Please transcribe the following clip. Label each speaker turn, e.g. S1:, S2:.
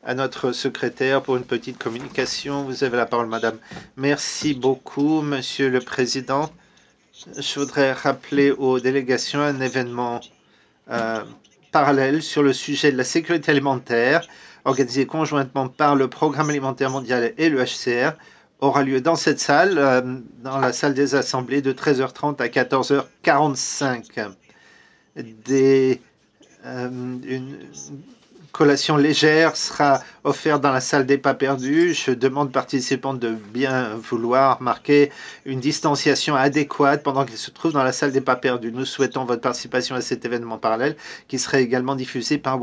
S1: à notre secrétaire pour une petite communication. Vous avez la parole, madame. Merci beaucoup, monsieur le président. Je voudrais rappeler aux délégations un événement euh, parallèle sur le sujet de la sécurité alimentaire, organisé conjointement par le Programme alimentaire mondial et le HCR, aura lieu dans cette salle, dans la salle des assemblées, de 13h30 à 14h45. Une collation légère sera offerte dans la salle des pas perdus. Je demande aux participants de bien vouloir marquer une distanciation adéquate pendant qu'ils se trouvent dans la salle des pas perdus. Nous souhaitons votre participation à cet événement parallèle qui serait également diffusé par